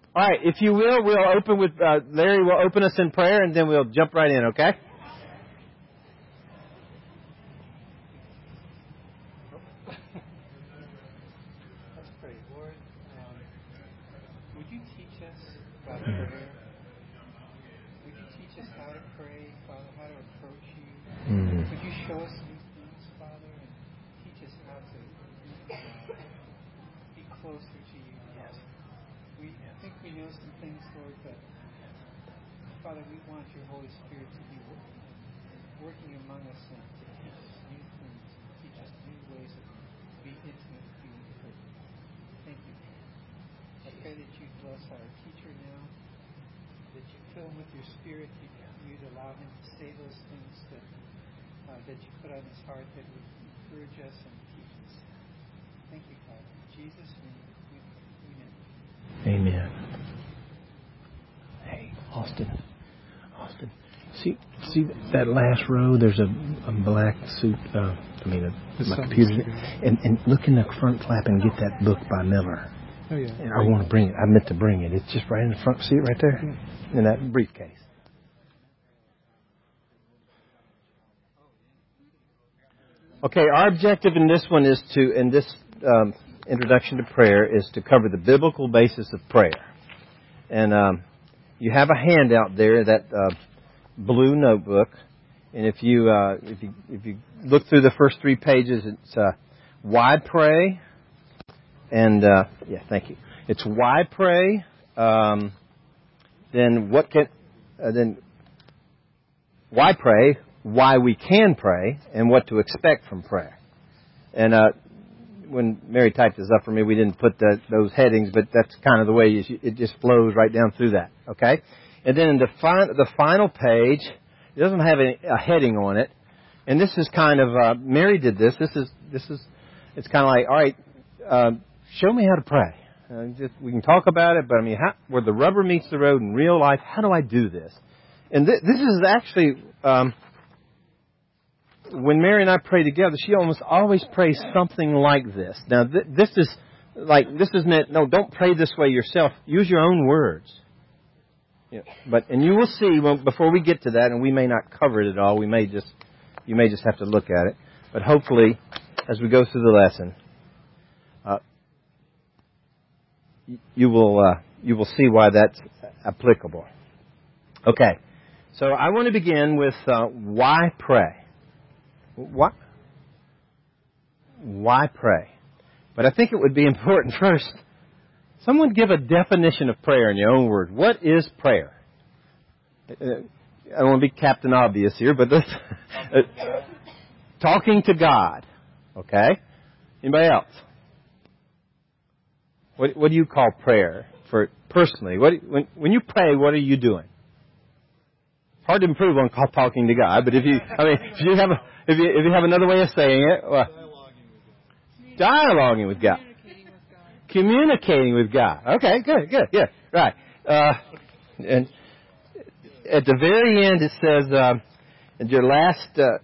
All right, if you will, we'll open with, Larry will open us in prayer, and then we'll jump right in, okay? Let's pray. Lord, would you teach us about prayer? Would you teach us how to pray, Father, how to approach you? Would you show us these things, Father, and teach us how to be closer to you? Yes. I think we know some things, Lord, but Father, we want your Holy Spirit to be working among us and to teach us new things, and teach us new ways of being intimate with you. Thank you. I pray that you bless our teacher now, that you fill him with your Spirit, you'd allow him to say those things that you put on his heart, that would encourage us and teach us. Thank you, Father. In Jesus' name, Amen. Hey, Austin. See that last row? There's a black suit. My computer. And look in the front flap and get that book by Miller. Oh yeah. And I want to bring it. I meant to bring it. It's just right in the front. See it right there, in that briefcase. Okay, our objective in this one is in this introduction to prayer, is to cover the biblical basis of prayer. And you have a handout there, that blue notebook. And if you look through the first 3 pages, it's why pray. And thank you. It's why pray. Then why pray, why we can pray, and what to expect from prayer. And when Mary typed this up for me, we didn't put those headings, but that's kind of the way it just flows right down through that. Okay? And then in the final page, it doesn't have a heading on it. And this is kind of, Mary did this. It's kind of like, all right, show me how to pray. We can talk about it, but I mean, where the rubber meets the road in real life, how do I do this? And this is actually, when Mary and I pray together, she almost always prays something like this. Now, this is meant, no, don't pray this way yourself. Use your own words. Yeah, and you will see, before we get to that, and we may not cover it at all, you may just have to look at it. But hopefully, as we go through the lesson, you will see why that's applicable. Okay, so I want to begin with why pray. Why pray? But I think it would be important first, someone give a definition of prayer in your own words. What is prayer? I don't want to be Captain Obvious here, but let's talking to God. Okay? Anybody else? What do you call prayer for personally? When you pray, what are you doing? Hard to improve on talking to God, but if you have another way of saying it, dialoguing with God. Communicating with God. Okay, good, yeah, right. And at the very end, it says, in your last,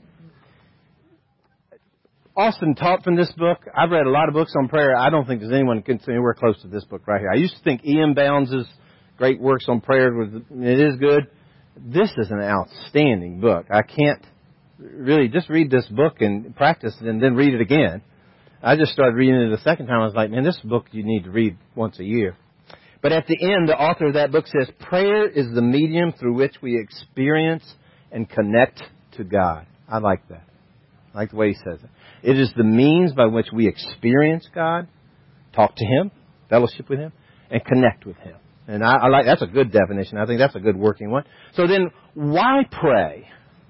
Austin taught from this book. I've read a lot of books on prayer. I don't think there's anyone who gets anywhere close to this book right here. I used to think E.M. Bounds' great works on prayer it is good. This is an outstanding book. I can't really just read this book and practice it and then read it again. I just started reading it the second time. I was like, man, this book you need to read once a year. But at the end, the author of that book says, prayer is the medium through which we experience and connect to God. I like that. I like the way he says it. It is the means by which we experience God, talk to Him, fellowship with Him, and connect with Him. And I like, that's a good definition. I think that's a good working one. So then, why pray?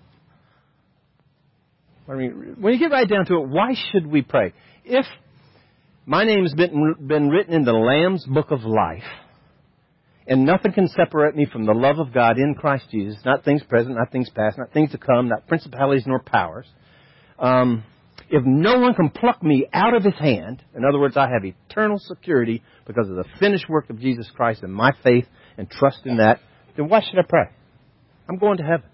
I mean, when you get right down to it, why should we pray? If my name's been written in the Lamb's Book of Life, and nothing can separate me from the love of God in Christ Jesus, not things present, not things past, not things to come, not principalities nor powers, if no one can pluck me out of His hand, in other words, I have eternal security because of the finished work of Jesus Christ and my faith and trust in that, then why should I pray? I'm going to heaven.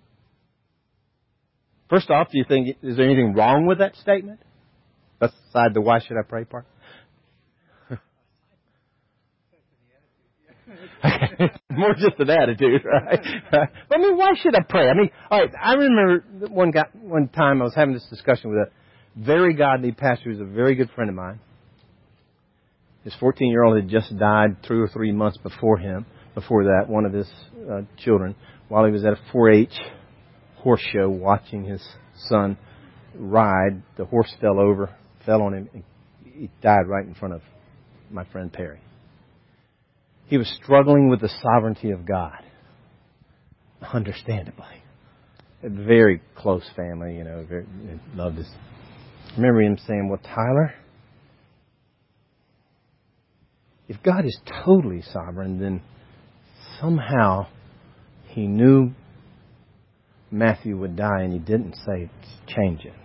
First off, do you think, is there anything wrong with that statement? Aside the why should I pray part? More just an attitude, right? I mean, why should I pray? I mean, all right, I remember one time I was having this discussion with a very godly pastor who's a very good friend of mine. His 14-year-old had just died 2 or 3 months before that, one of his children, while he was at a 4-H horse show watching his son ride. The horse fell on him, and he died right in front of my friend Perry. He was struggling with the sovereignty of God, understandably. A very close family, very loved his. I remember him saying, well, Tyler, if God is totally sovereign, then somehow he knew Matthew would die and he didn't say change it.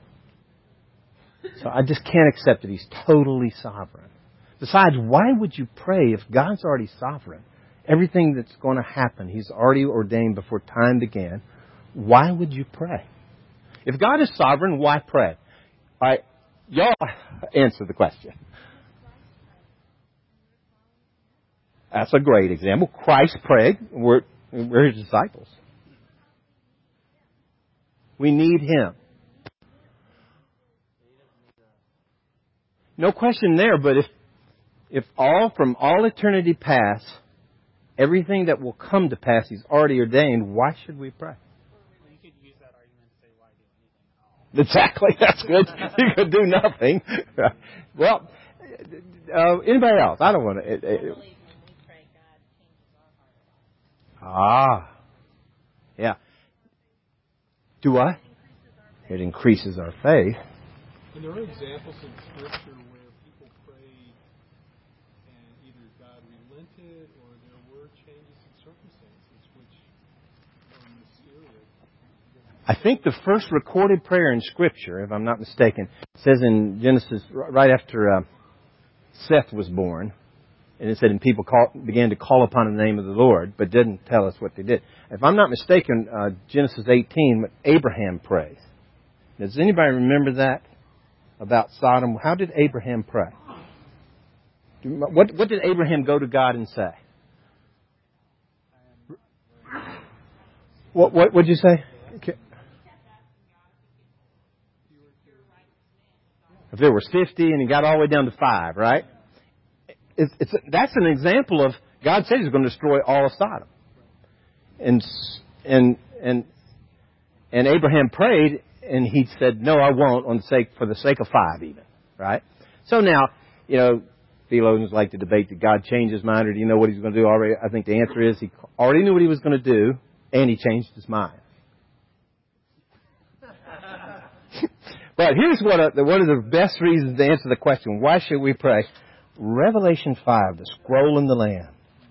So I just can't accept that he's totally sovereign. Besides, why would you pray if God's already sovereign? Everything that's going to happen, he's already ordained before time began. Why would you pray? If God is sovereign, why pray? All right, y'all answer the question. That's a great example. Christ prayed. We're his disciples. We need him. No question there, but if from all eternity past, everything that will come to pass he's already ordained, why should we pray? Well, you could use that argument to say, why do anything at all? Exactly. That's good. You could do nothing. Well, anybody else? I don't want to. I believe when we pray, God changes our heart. Yeah. Do what? It increases our faith. And there are examples in Scripture where people prayed and either God relented or there were changes in circumstances which are mysterious. I think the first recorded prayer in Scripture, if I'm not mistaken, says in Genesis, right after Seth was born, and it said, and people began to call upon the name of the Lord, but didn't tell us what they did. If I'm not mistaken, Genesis 18, Abraham prays. Does anybody remember that about Sodom? How did Abraham pray? What did Abraham go to God and say? What did you say? Okay. If there was 50 and he got all the way down to 5, right? That's an example of God said He's going to destroy all of Sodom, and Abraham prayed. And he said, no, I won't, for the sake of 5 even. Right? So now, theologians like to debate, did God change his mind, or do you know what he's going to do already? I think the answer is he already knew what he was going to do, and he changed his mind. But here's one of the best reasons to answer the question, why should we pray? Revelation 5, the scroll in the Lamb.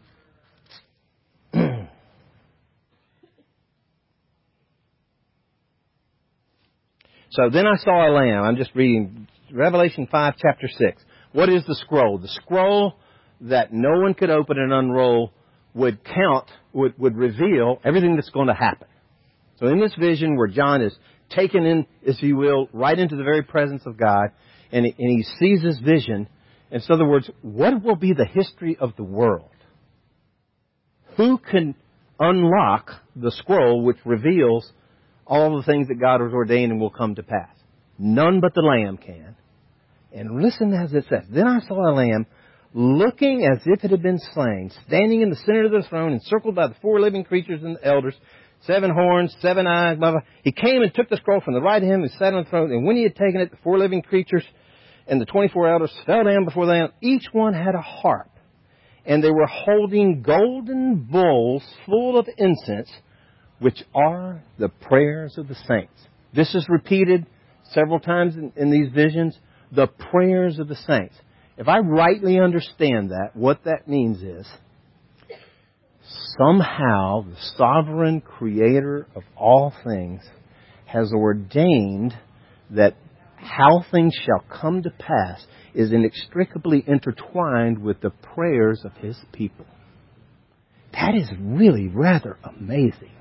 So then I saw a lamb. I'm just reading Revelation 5, chapter 6. What is the scroll? The scroll that no one could open and unroll would reveal everything that's going to happen. So in this vision where John is taken in, if you will, right into the very presence of God, and he sees this vision. In other words, what will be the history of the world? Who can unlock the scroll which reveals all the things that God has ordained and will come to pass? None but the Lamb can. And listen as it says, then I saw a lamb looking as if it had been slain, standing in the center of the throne, encircled by the 4 living creatures and the elders, 7 horns, 7 eyes, blah, blah. He came and took the scroll from the right hand and sat on the throne. And when he had taken it, the 4 living creatures and the 24 elders fell down before the Lamb. Each one had a harp. And they were holding golden bowls full of incense, which are the prayers of the saints. This is repeated several times in these visions, the prayers of the saints. If I rightly understand that, what that means is, somehow the sovereign creator of all things has ordained that how things shall come to pass is inextricably intertwined with the prayers of His people. That is really rather amazing.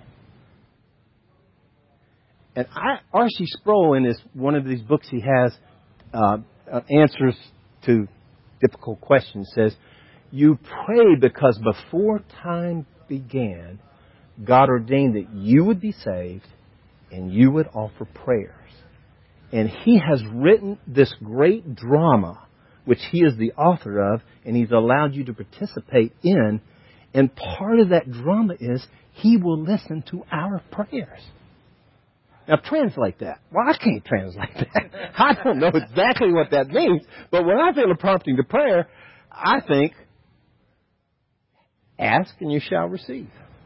And R.C. Sproul, in one of these books he has, answers to difficult questions, says, You pray because before time began, God ordained that you would be saved and you would offer prayers. And He has written this great drama, which He is the author of, and He's allowed you to participate in. And part of that drama is He will listen to our prayers. Now, translate that. Well, I can't translate that. I don't know exactly what that means. But when I feel a prompting to prayer, I think, ask and you shall receive.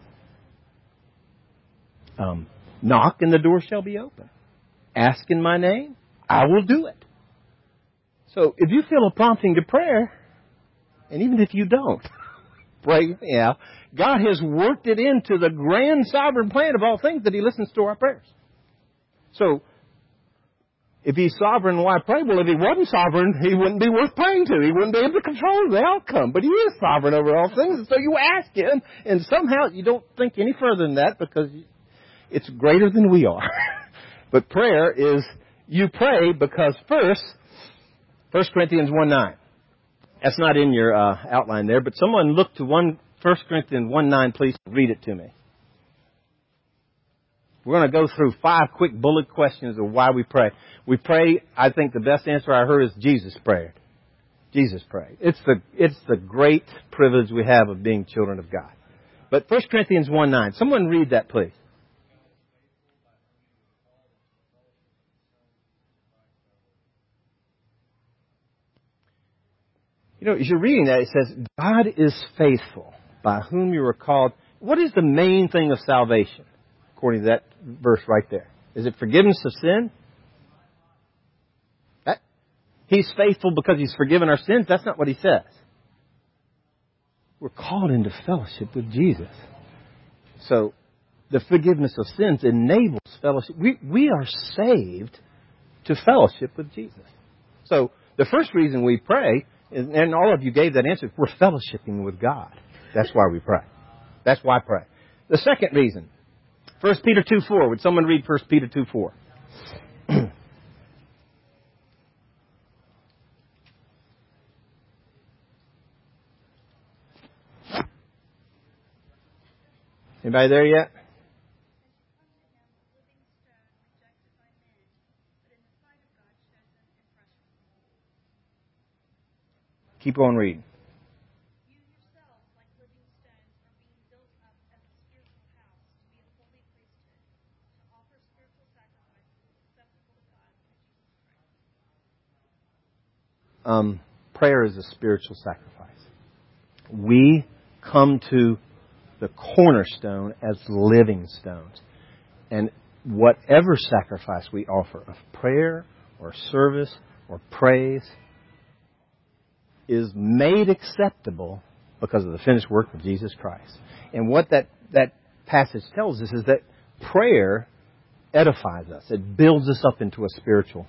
Knock and the door shall be open. Ask in my name, I will do it. So if you feel a prompting to prayer, and even if you don't, pray, God has worked it into the grand sovereign plan of all things that He listens to our prayers. So, if He's sovereign, why pray? Well, if He wasn't sovereign, He wouldn't be worth praying to. He wouldn't be able to control the outcome. But He is sovereign over all things, and so you ask Him, and somehow you don't think any further than that because it's greater than we are. But prayer is, you pray because first, 1 Corinthians 1:9. That's not in your outline there, but someone look to 1 Corinthians 1:9, please read it to me. We're going to go through 5 quick bullet questions of why we pray. We pray, I think the best answer I heard is Jesus prayed. Jesus prayed. It's the great privilege we have of being children of God. But 1 Corinthians 1:9, someone read that, please. You know, as you're reading that, it says, God is faithful, by whom you were called. What is the main thing of salvation, according to that verse right there? Is it forgiveness of sin? He's faithful because He's forgiven our sins? That's not what He says. We're called into fellowship with Jesus. So, the forgiveness of sins enables fellowship. We are saved to fellowship with Jesus. So, the first reason we pray, and all of you gave that answer, we're fellowshipping with God. That's why we pray. That's why I pray. The second reason, 1 Peter 2:4. Would someone read 1 Peter 2:4? Anybody there yet? Keep on reading. You yourselves, like living stones, are being built up as a spiritual house to be a holy priesthood, to offer spiritual sacrifices acceptable to God through Jesus Christ. Prayer is a spiritual sacrifice. We come to the cornerstone as living stones. And whatever sacrifice we offer of prayer or service or praise is made acceptable because of the finished work of Jesus Christ. And what that passage tells us is that prayer edifies us. It builds us up into a spiritual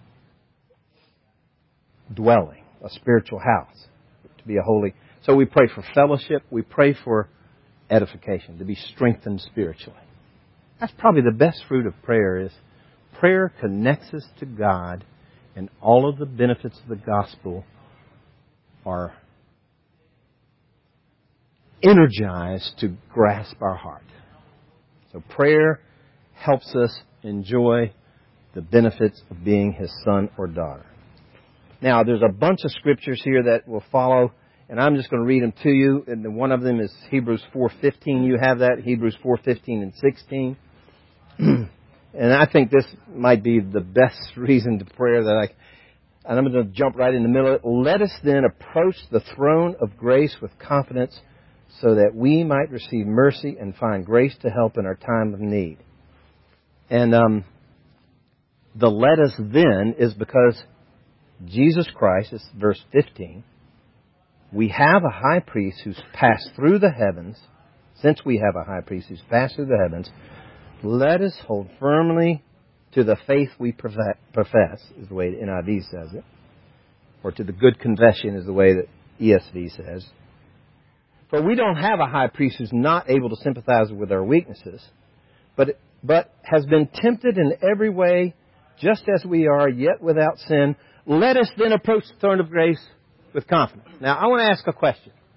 dwelling, a spiritual house, to be a holy. So we pray for fellowship. We pray for edification, to be strengthened spiritually. That's probably the best fruit of prayer is prayer connects us to God, and all of the benefits of the gospel are energized to grasp our heart. So prayer helps us enjoy the benefits of being His son or daughter. Now, there's a bunch of scriptures here that will follow, and I'm just going to read them to you. And one of them is Hebrews 4:15. You have that, Hebrews 4:15 and 16. And I think this might be the best reason to prayer and I'm going to jump right in the middle of it. Let us then approach the throne of grace with confidence so that we might receive mercy and find grace to help in our time of need. And the let us then is because Jesus Christ, it's verse 15, we have a high priest who's passed through the heavens. Since we have a high priest who's passed through the heavens, let us hold firmly to the faith we profess, is the way the NIV says it. Or to the good confession is the way that ESV says. For we don't have a high priest who's not able to sympathize with our weaknesses, but has been tempted in every way, just as we are, yet without sin. Let us then approach the throne of grace with confidence. Now, I want to ask a question.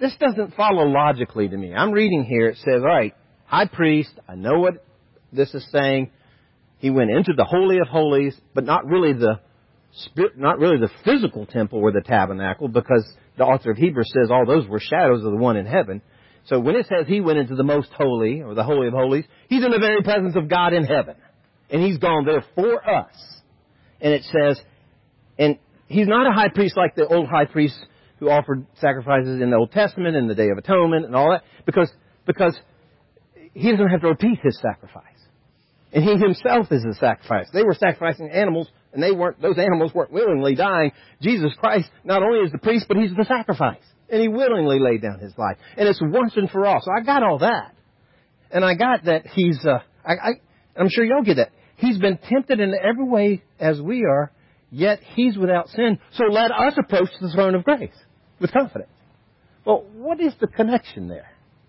this doesn't follow logically to me. I'm reading here. It says, all right, high priest, I know what this is saying. He went into the Holy of Holies, but not really the physical temple or the tabernacle, because the author of Hebrews says all those were shadows of the one in heaven. So when it says he went into the most holy, or the Holy of Holies, he's in the very presence of God in heaven. And he's gone there for us. And it says, and he's not a high priest like the old high priests who offered sacrifices in the Old Testament and the Day of Atonement and all that, because he doesn't have to repeat his sacrifice. And he himself is the sacrifice. They were sacrificing animals, and those animals weren't willingly dying. Jesus Christ not only is the priest, but he's the sacrifice. And he willingly laid down his life. And it's once and for all. So I got all that. And I got that he's, I'm sure y'all get that. He's been tempted in every way as we are, yet he's without sin. So let us approach the throne of grace with confidence. Well, what is the connection there?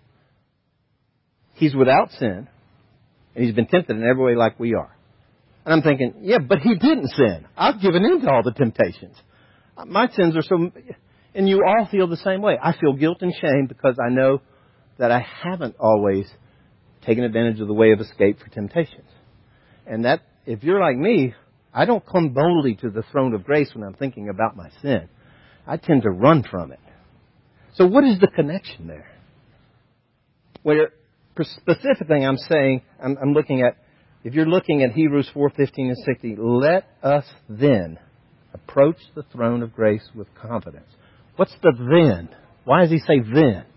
He's without sin, and he's been tempted in every way like we are. And I'm thinking, yeah, but he didn't sin. I've given in to all the temptations. My sins are so... And you all feel the same way. I feel guilt and shame because I know that I haven't always taken advantage of the way of escape for temptations. And that, if you're like me, I don't come boldly to the throne of grace when I'm thinking about my sin. I tend to run from it. So what is the connection there? Where specifically I'm saying, I'm looking at, if you're looking at Hebrews 4:15 and 16, let us then approach the throne of grace with confidence. What's the then? Why does he say then?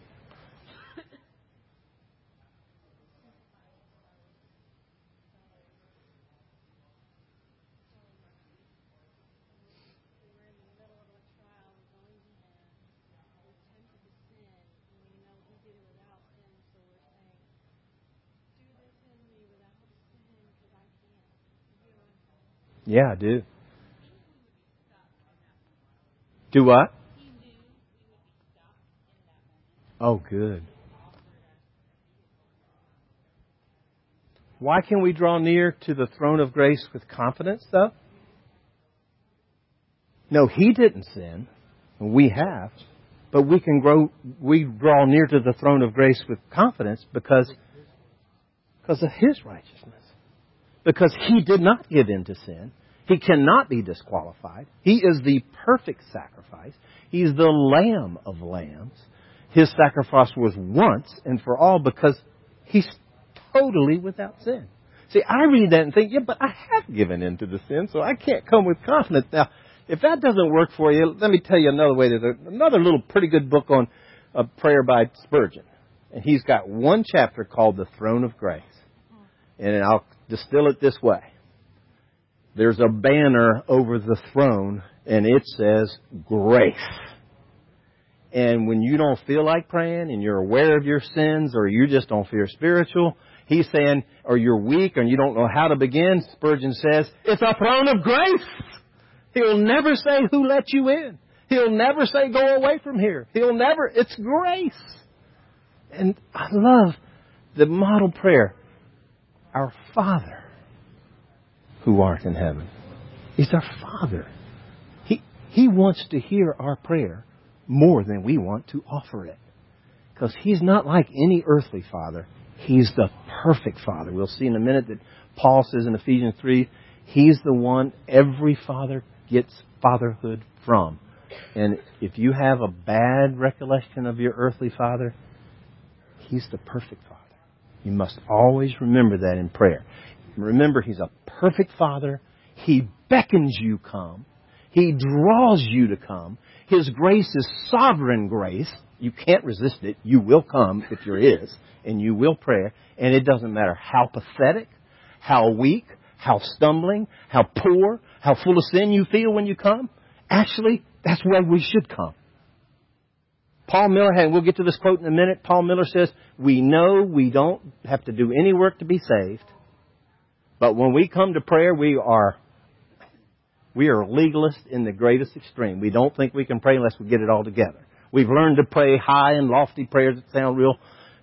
Yeah, I do. Do what? Oh, good. Why can we draw near to the throne of grace with confidence, though? No, he didn't sin. We have. But we draw near to the throne of grace with confidence because of his righteousness. Because he did not give in to sin. He cannot be disqualified. He is the perfect sacrifice. He's the Lamb of lambs. His sacrifice was once and for all because he's totally without sin. See, I read that and think, yeah, but I have given in to the sin, so I can't come with confidence. Now, if that doesn't work for you, let me tell you another way. There's another little pretty good book on prayer by Spurgeon. And he's got one chapter called The Throne of Grace. And I'll distill it this way. There's a banner over the throne, and it says, grace. And when you don't feel like praying and you're aware of your sins or you just don't feel spiritual, he's saying, or you're weak and you don't know how to begin, Spurgeon says, it's a throne of grace. He'll never say who let you in. He'll never say go away from here. It's grace. And I love the model prayer. Our Father who art in heaven. He's our Father. He wants to hear our prayer more than we want to offer it. Because He's not like any earthly father. He's the perfect Father. We'll see in a minute that Paul says in Ephesians 3, He's the one every father gets fatherhood from. And if you have a bad recollection of your earthly father, He's the perfect Father. You must always remember that in prayer. Remember, He's a perfect Father. He beckons you come. He draws you to come. His grace is sovereign grace. You can't resist it. You will come if you're His, and you will pray. And it doesn't matter how pathetic, how weak, how stumbling, how poor, how full of sin you feel when you come. Actually, that's where we should come. Paul Miller had, we'll get to this quote in a minute. Paul Miller says, we know we don't have to do any work to be saved. But when we come to prayer, we are legalists in the greatest extreme. We don't think we can pray unless we get it all together. We've learned to pray high and lofty prayers that sound real,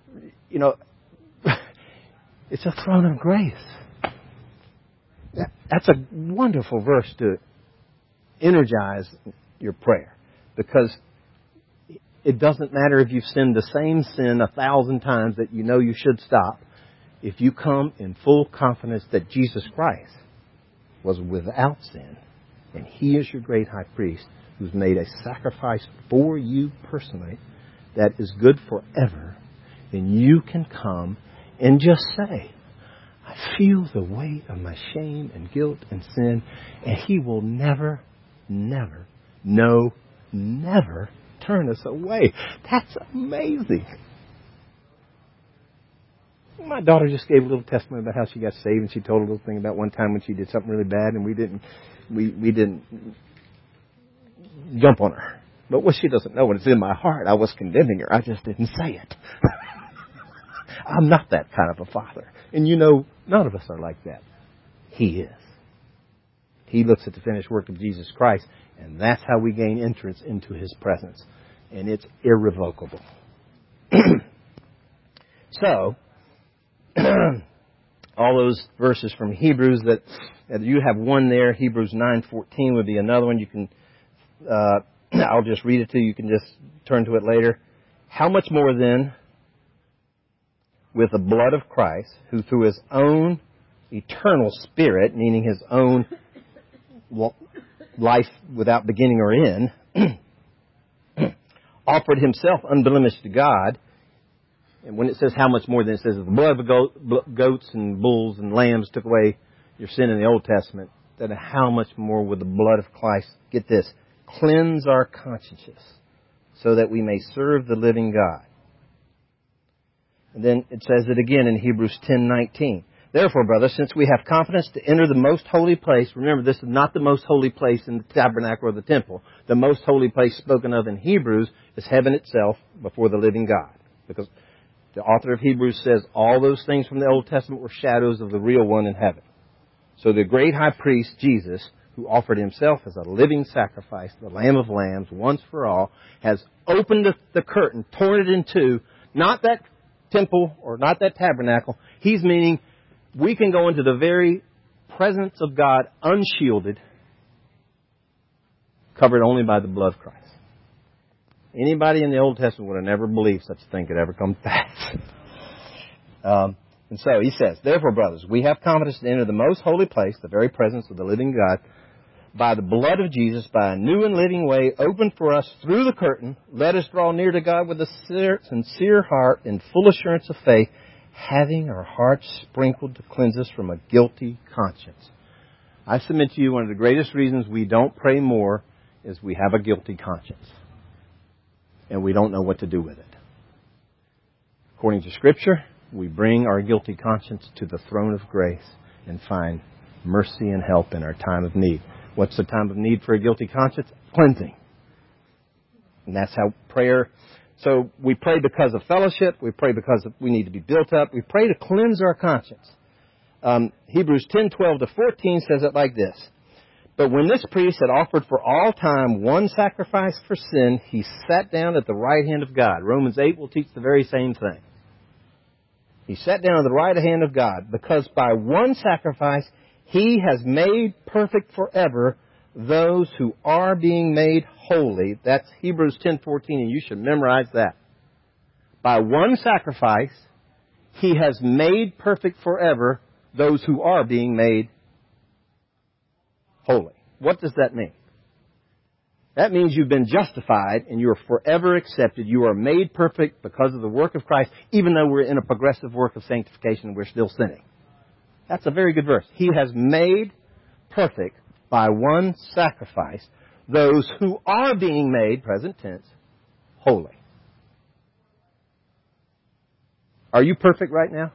it's a throne of grace. That's a wonderful verse to energize your prayer. Because It doesn't matter if you've sinned the same sin 1,000 times that you know you should stop. If you come in full confidence that Jesus Christ was without sin, and He is your great high priest who's made a sacrifice for you personally that is good forever, then you can come and just say, I feel the weight of my shame and guilt and sin, and He will never, never, no, never turn us away. That's amazing. My daughter just gave a little testimony about how she got saved, and she told a little thing about one time when she did something really bad, and we didn't jump on her. But what she doesn't know, when it's in my heart, I was condemning her. I just didn't say it. I'm not that kind of a father. And you know, none of us are like that. He is. He looks at the finished work of Jesus Christ, and that's how we gain entrance into His presence. And it's irrevocable. So, all those verses from Hebrews that you have one there. Hebrews 9:14 would be another one. You can, I'll just read it to you. You can just turn to it later. How much more then, with the blood of Christ, who through His own eternal Spirit, meaning His own life without beginning or end, offered Himself unblemished to God. And when it says how much more, then it says the blood of goats and bulls and lambs took away your sin in the Old Testament, then how much more would the blood of Christ, get this, cleanse our consciences so that we may serve the living God. And then it says it again in Hebrews 10:19. Therefore, brothers, since we have confidence to enter the most holy place, remember this is not the most holy place in the tabernacle or the temple. The most holy place spoken of in Hebrews is heaven itself before the living God. Because the author of Hebrews says all those things from the Old Testament were shadows of the real one in heaven. So the great high priest, Jesus, who offered Himself as a living sacrifice, the Lamb of Lambs, once for all, has opened the curtain, torn it in two, not that temple or not that tabernacle. He's meaning we can go into the very presence of God unshielded, covered only by the blood of Christ. Anybody in the Old Testament would have never believed such a thing could ever come to pass. And so he says, therefore, brothers, we have confidence to enter the most holy place, the very presence of the living God, by the blood of Jesus, by a new and living way opened for us through the curtain. Let us draw near to God with a sincere heart and full assurance of faith, having our hearts sprinkled to cleanse us from a guilty conscience. I submit to you, one of the greatest reasons we don't pray more is we have a guilty conscience. And we don't know what to do with it. According to Scripture, we bring our guilty conscience to the throne of grace and find mercy and help in our time of need. What's the time of need for a guilty conscience? Cleansing. And that's how prayer... So we pray because of fellowship. We pray because we need to be built up. We pray to cleanse our conscience. Hebrews 10:12-14 says it like this. But when this priest had offered for all time one sacrifice for sin, He sat down at the right hand of God. Romans 8 will teach the very same thing. He sat down at the right hand of God, because by one sacrifice He has made perfect forever those who are being made holy. That's Hebrews 10:14, and you should memorize that. By one sacrifice, He has made perfect forever those who are being made holy. What does that mean? That means you've been justified and you are forever accepted. You are made perfect because of the work of Christ, even though we're in a progressive work of sanctification and we're still sinning. That's a very good verse. He has made perfect by one sacrifice those who are being made, present tense, holy. Are you perfect right now?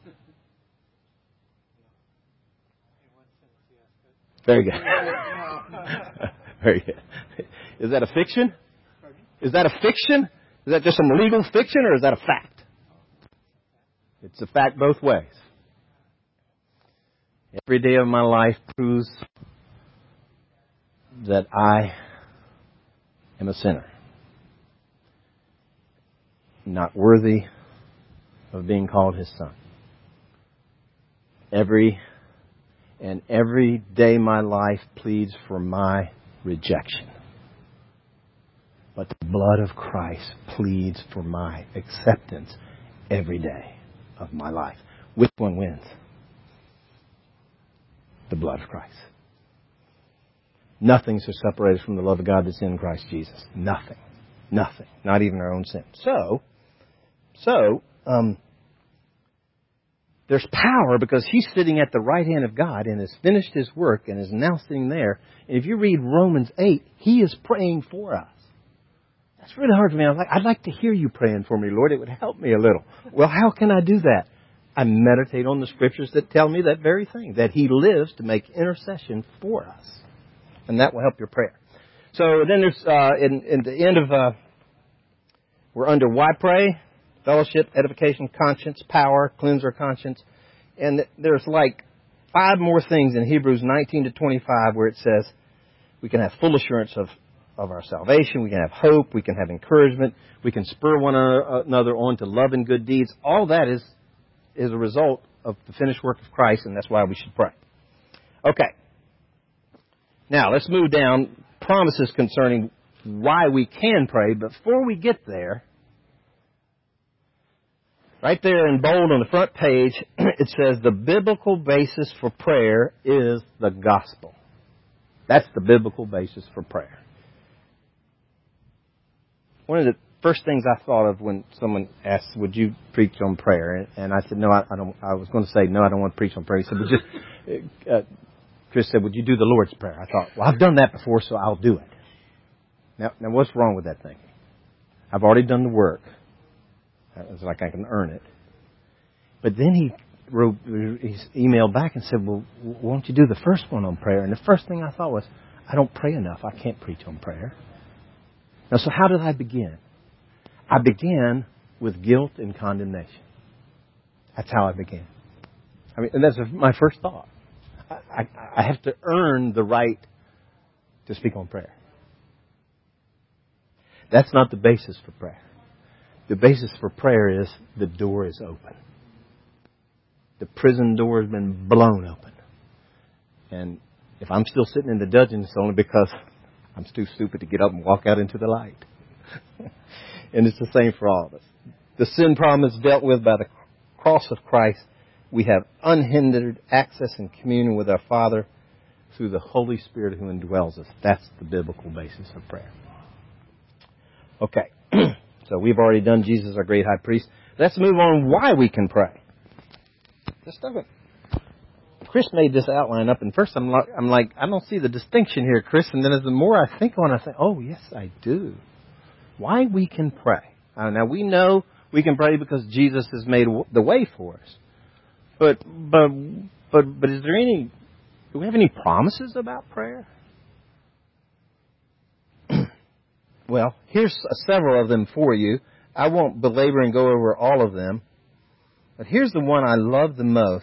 Very good. Very good. Is that a fiction? Is that a fiction? Is that just some legal fiction, or is that a fact? It's a fact both ways. Every day of my life proves that I am a sinner, not worthy of being called His son. Every day my life pleads for my rejection. But the blood of Christ pleads for my acceptance every day of my life. Which one wins? The blood of Christ. Nothing so separated from the love of God that's in Christ Jesus. Nothing. Nothing. Not even our own sin. So, there's power because He's sitting at the right hand of God and has finished His work and is now sitting there. And if you read Romans 8, He is praying for us. That's really hard for me. I'd like to hear you praying for me, Lord. It would help me a little. Well, how can I do that? I meditate on the Scriptures that tell me that very thing, that He lives to make intercession for us. And that will help your prayer. So then there's, in the end of, we're under why pray? Fellowship, edification, conscience, power, cleanse our conscience. And there's like 5 more things in Hebrews 19 to 25 where it says we can have full assurance of our salvation. We can have hope. We can have encouragement. We can spur one another on to love and good deeds. All that is a result of the finished work of Christ, and that's why we should pray. Okay. Now, let's move down. Promises concerning why we can pray. But before we get there, right there in bold on the front page, it says the biblical basis for prayer is the gospel. That's the biblical basis for prayer. One of the first things I thought of when someone asked, would you preach on prayer? And I said, no, I don't. I was going to say, no, I don't want to preach on prayer. He said, well, Chris said, would you do the Lord's Prayer? I thought, well, I've done that before, so I'll do it. Now what's wrong with that thing? I've already done the work. It's like I can earn it. But then he emailed back and said, well, won't you do the first one on prayer? And the first thing I thought was, I don't pray enough. I can't preach on prayer. Now, so how did I begin? I began with guilt and condemnation. That's how I began. I mean, and that's my first thought. I have to earn the right to speak on prayer. That's not the basis for prayer. The basis for prayer is the door is open. The prison door has been blown open. And if I'm still sitting in the dungeon, it's only because I'm too stupid to get up and walk out into the light. And it's the same for all of us. The sin problem is dealt with by the cross of Christ. We have unhindered access and communion with our Father through the Holy Spirit who indwells us. That's the biblical basis of prayer. Okay. So we've already done Jesus, our great high priest. Let's move on why we can pray. This doesn't. Chris made this outline up, and first I'm like, I don't see the distinction here, Chris. And then as the more I think on it, I think, oh, yes, I do. Why we can pray. Now, we know we can pray because Jesus has made the way for us. But is there any, do we have any promises about prayer? Well, here's several of them for you. I won't belabor and go over all of them. But here's the one I love the most.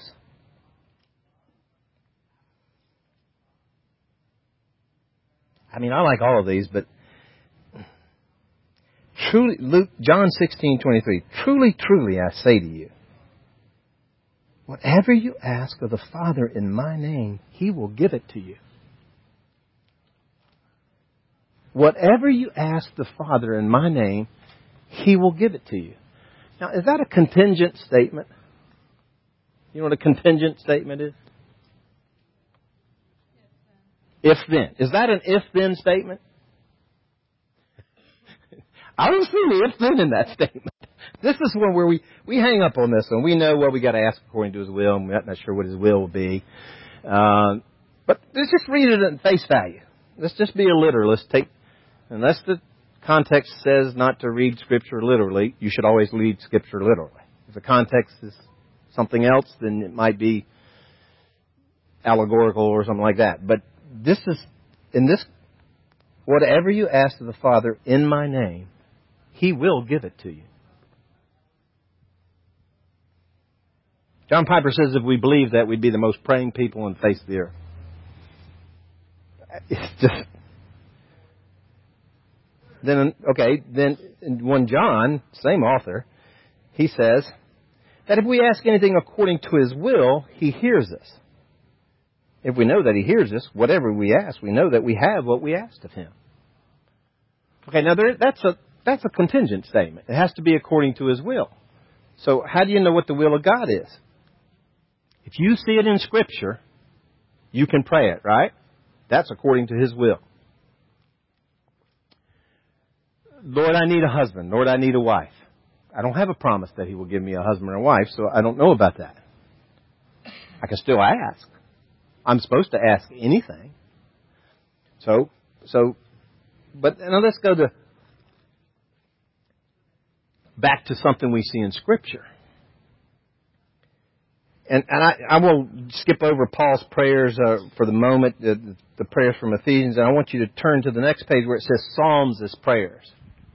I mean, I like all of these, but truly, John 16:23. Truly, truly, I say to you, whatever you ask of the Father in my name, He will give it to you. Whatever you ask the Father in my name, He will give it to you. Now, is that a contingent statement? You know what a contingent statement is? If then. Is that an if then statement? I don't see the if then in that statement. This is one where we hang up on this one. We know what we got to ask according to His will, and we're not sure what His will will be. But let's just read it at face value. Let's just be a literalist. Unless the context says not to read Scripture literally, you should always read Scripture literally. If the context is something else, then it might be allegorical or something like that. But this is, in this, whatever you ask of the Father in my name, He will give it to you. John Piper says if we believe that, we'd be the most praying people on the face of the earth. It's just... Then in 1 John, same author, he says that if we ask anything according to His will, He hears us. If we know that He hears us, whatever we ask, we know that we have what we asked of Him. Okay, now that's a contingent statement. It has to be according to His will. So how do you know what the will of God is? If you see it in Scripture, you can pray it, right? That's according to His will. Lord, I need a husband. Lord, I need a wife. I don't have a promise that He will give me a husband or a wife, so I don't know about that. I can still ask. I'm supposed to ask anything. But now let's go back to something we see in Scripture. And I will skip over Paul's prayers for the moment, the prayers from Ephesians, and I want you to turn to the next page where it says Psalms as prayers.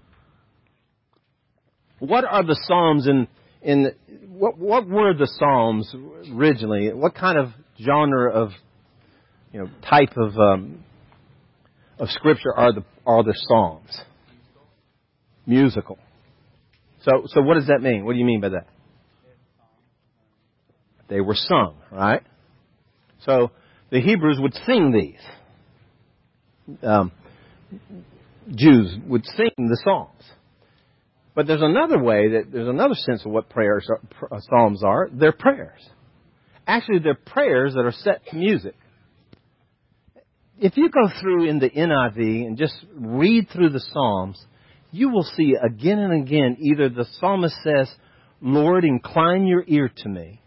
What are the Psalms what were the Psalms originally? What kind of genre of type of Scripture are the Psalms? Musical. So what does that mean? What do you mean by that? They were sung, right? So the Hebrews would sing these. Jews would sing the Psalms. But there's another sense of what Psalms are. They're prayers. Actually, they're prayers that are set to music. If you go through in the NIV and just read through the Psalms, you will see again and again either the psalmist says, Lord, incline your ear to me.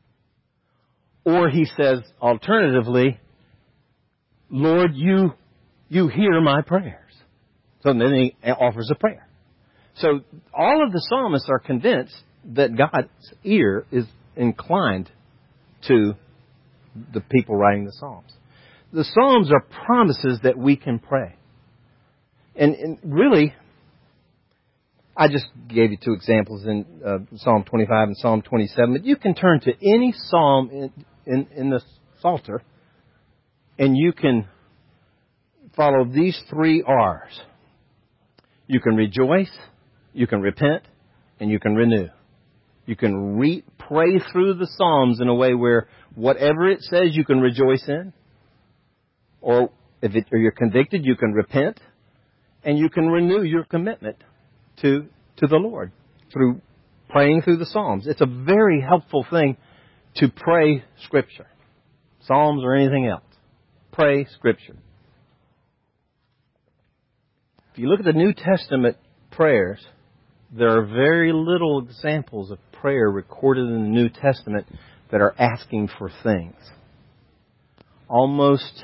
Or he says, alternatively, Lord, you hear my prayers. So then he offers a prayer. So all of the psalmists are convinced that God's ear is inclined to the people writing the Psalms. The Psalms are promises that we can pray. And really, I just gave you two examples in Psalm 25 and Psalm 27. But you can turn to any psalm in the Psalter, and you can follow these three R's. You can rejoice, you can repent, and you can renew. You can pray through the Psalms in a way where whatever it says you can rejoice in, or if you're convicted, you can repent, and you can renew your commitment to the Lord through praying through the Psalms. It's a very helpful thing to pray Scripture. Psalms or anything else. Pray Scripture. If you look at the New Testament prayers, there are very little examples of prayer recorded in the New Testament that are asking for things. Almost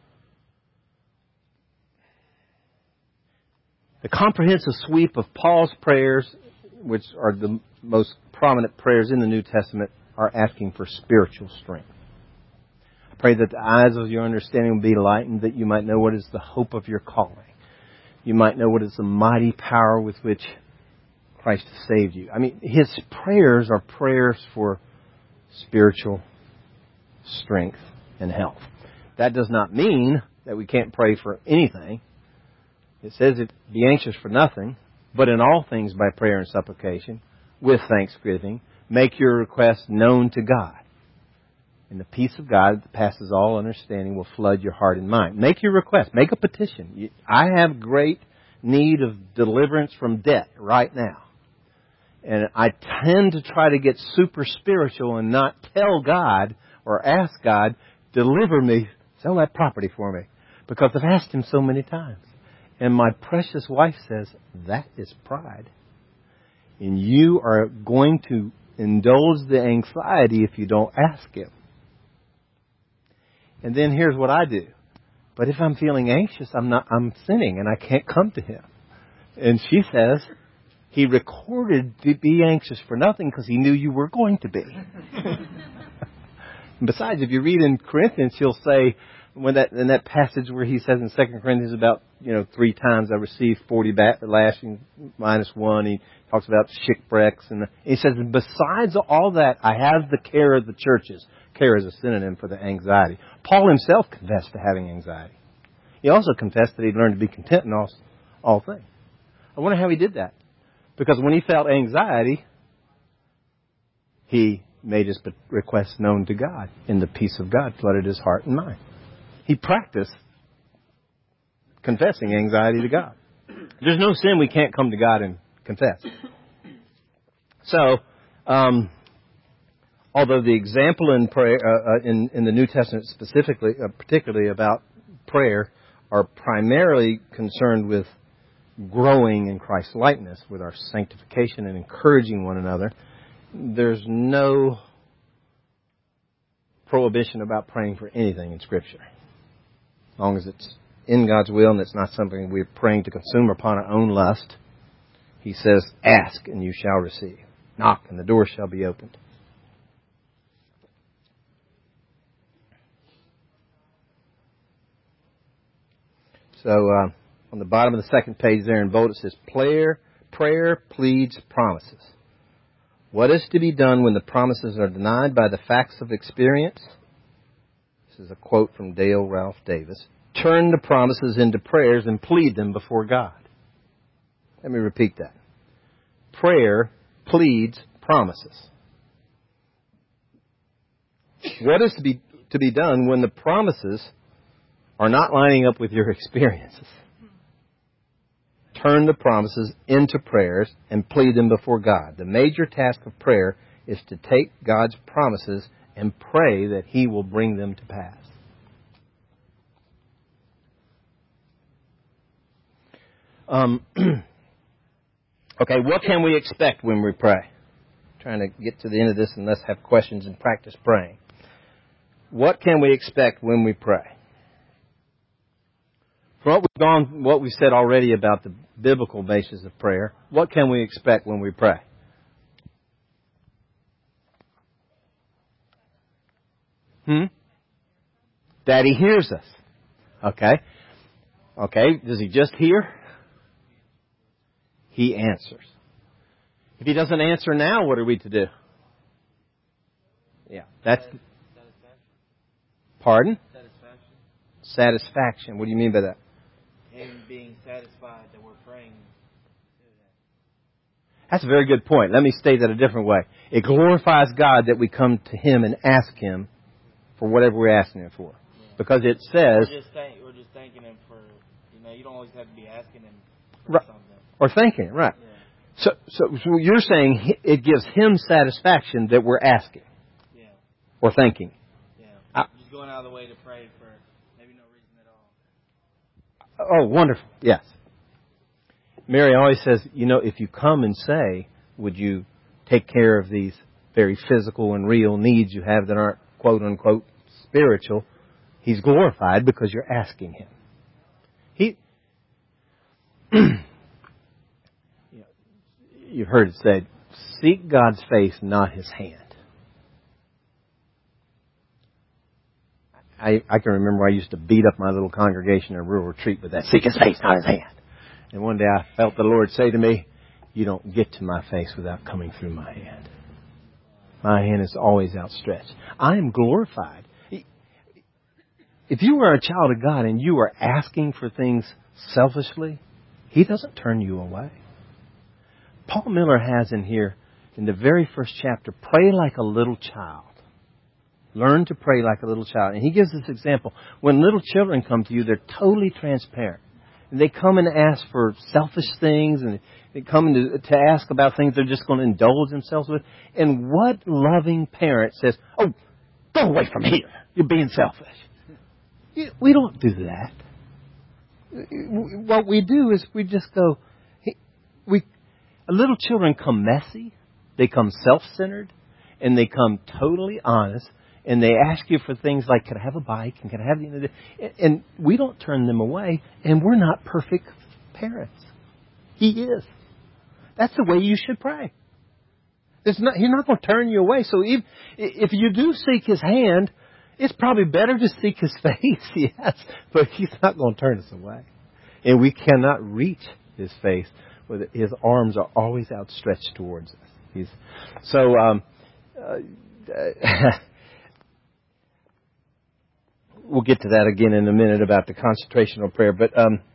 the comprehensive sweep of Paul's prayers, which are the most prominent prayers in the New Testament, are asking for spiritual strength. I pray that the eyes of your understanding will be enlightened, that you might know what is the hope of your calling. You might know what is the mighty power with which Christ has saved you. I mean, his prayers are prayers for spiritual strength and health. That does not mean that we can't pray for anything. It says, be anxious for nothing, but in all things by prayer and supplication, with thanksgiving, make your requests known to God. And the peace of God that passes all understanding will flood your heart and mind. Make your request. Make a petition. I have great need of deliverance from debt right now. And I tend to try to get super spiritual and not tell God or ask God, deliver me, sell that property for me. Because I've asked Him so many times. And my precious wife says, that is pride. And you are going to indulge the anxiety if you don't ask Him. And then here's what I do. But if I'm feeling anxious, I'm sinning and I can't come to Him. And she says, He recorded to be anxious for nothing because He knew you were going to be. And besides, if you read in Corinthians, he'll say, in that passage where he says in 2 Corinthians about, 3 times I received 40 lashings minus 1. He talks about shipwrecks. And he says, besides all that, I have the care of the churches. Care is a synonym for the anxiety. Paul himself confessed to having anxiety. He also confessed that he'd learned to be content in all things. I wonder how he did that. Because when he felt anxiety, he made his requests known to God. And the peace of God flooded his heart and mind. He practiced confessing anxiety to God. There's no sin we can't come to God and confess. So, although the example in prayer in the New Testament specifically, particularly about prayer, are primarily concerned with growing in Christ's likeness, with our sanctification and encouraging one another, there's no prohibition about praying for anything in Scripture, as long as it's in God's will and it's not something we're praying to consume upon our own lust. He says, "Ask and you shall receive. Knock and the door shall be opened." So on the bottom of the second page there in bold it says, prayer pleads promises. What is to be done when the promises are denied by the facts of experience? This is a quote from Dale Ralph Davis. Turn the promises into prayers and plead them before God. Let me repeat that. Prayer pleads promises. What is to be done when the promises are not lining up with your experiences? Turn the promises into prayers and plead them before God. The major task of prayer is to take God's promises and pray that He will bring them to pass. Okay, what can we expect when we pray? I'm trying to get to the end of this and let's have questions and practice praying. What can we expect when we pray? From what we've said already about the biblical basis of prayer, what can we expect when we pray? That He hears us. Okay. Okay, does He just hear? He answers. If He doesn't answer now, what are we to do? Yeah, that's... Pardon? Satisfaction. What do you mean by that? Him being satisfied that we're praying. That's a very good point. Let me state that a different way. It glorifies God that we come to Him and ask Him for whatever we're asking Him for. Because it says... We're just thanking Him for, you don't always have to be asking Him for right, something. Or thanking Him, right. Yeah. So you're saying it gives Him satisfaction that we're asking. Yeah. Or thanking. Yeah. Just going out of the way to pray for maybe no reason at all. Oh, wonderful. Yes. Mary always says, if you come and say, would you take care of these very physical and real needs you have that aren't quote unquote spiritual, He's glorified because you're asking Him. You've heard it said, seek God's face, not His hand. I can remember I used to beat up my little congregation in a rural retreat with that, seek His face, not His hand. And one day I felt the Lord say to me, you don't get to my face without coming through my hand. My hand is always outstretched. I am glorified. If you are a child of God and you are asking for things selfishly, He doesn't turn you away. Paul Miller has in here, in the very first chapter, pray like a little child. Learn to pray like a little child. And he gives this example. When little children come to you, they're totally transparent. And they come and ask for selfish things, and they come to ask about things they're just going to indulge themselves with. And what loving parent says, oh, go away from here. You're being selfish. We don't do that. What we do is we just go, little children come messy, they come self-centered, and they come totally honest, and they ask you for things like, can I have a bike, and can I have and we don't turn them away, and we're not perfect parents. He is. That's the way you should pray. He's not going to turn you away. So if you do seek His hand, it's probably better to seek His face, yes, but He's not going to turn us away. And we cannot reach His face. His arms are always outstretched towards us. We'll get to that again in a minute about the concentrational prayer. But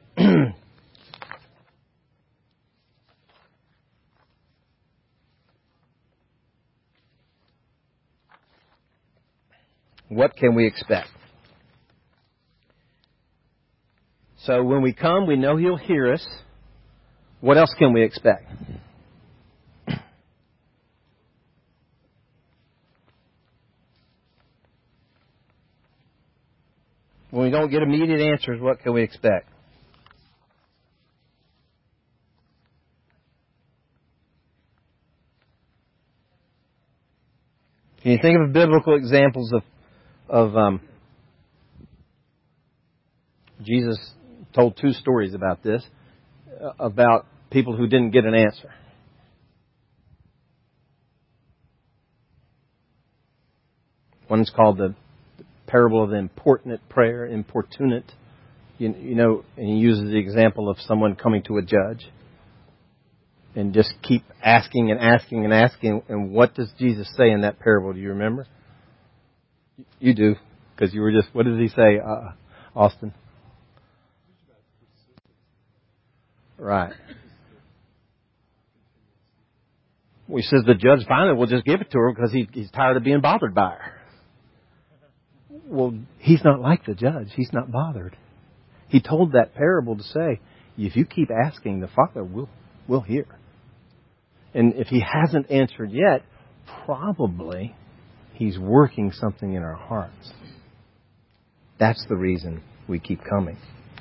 what can we expect? So when we come, we know He'll hear us. What else can we expect? When we don't get immediate answers, what can we expect? Can you think of biblical examples of Jesus told two stories about this, about people who didn't get an answer. One's called the parable of the importunate prayer, importunate. You know, and he uses the example of someone coming to a judge and just keep asking and asking and asking. And what does Jesus say in that parable? Do you remember? You do, because you were just, what does he say, Austin? Right. Well, he says the judge finally will just give it to her because he's tired of being bothered by her. Well, he's not like the judge. He's not bothered. He told that parable to say, if you keep asking, the Father will hear. And if he hasn't answered yet, probably he's working something in our hearts. That's the reason we keep coming.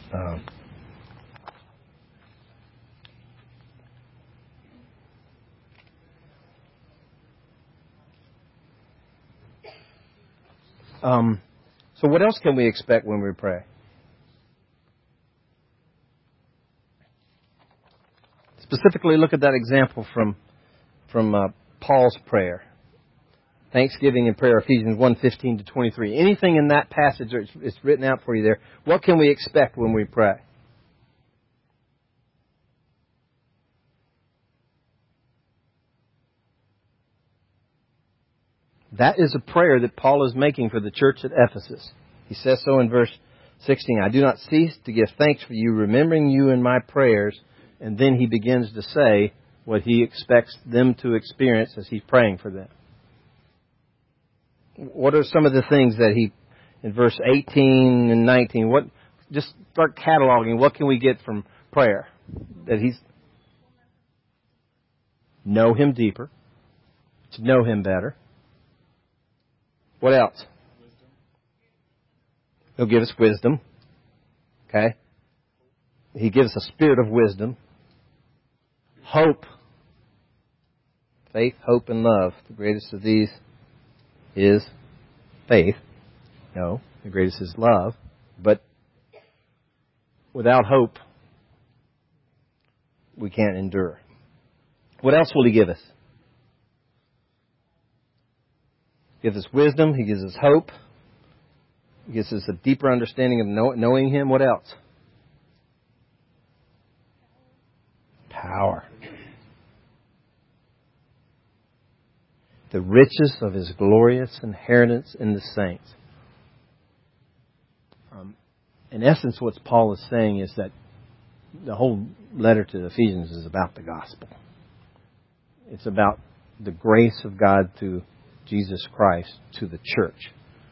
So what else can we expect when we pray? Specifically, look at that example from Paul's prayer. Thanksgiving and prayer, Ephesians 1:15-23. Anything in that passage, it's written out for you there. What can we expect when we pray? That is a prayer that Paul is making for the church at Ephesus. He says so in verse 16. I do not cease to give thanks for you, remembering you in my prayers. And then he begins to say what he expects them to experience as he's praying for them. What are some of the things that he, in verse 18 and 19, just start cataloging, what can we get from prayer? That he's know him deeper, to know him better. What else? He'll give us wisdom. Okay? He gives a spirit of wisdom. Hope. Faith, hope, and love. The greatest of these is faith. No, the greatest is love. But without hope, we can't endure. What else will he give us? He gives us wisdom. He gives us hope. He gives us a deeper understanding of knowing him. What else? Power. The riches of his glorious inheritance in the saints. In essence, what Paul is saying is that the whole letter to the Ephesians is about the gospel. It's about the grace of God through Jesus Christ to the church.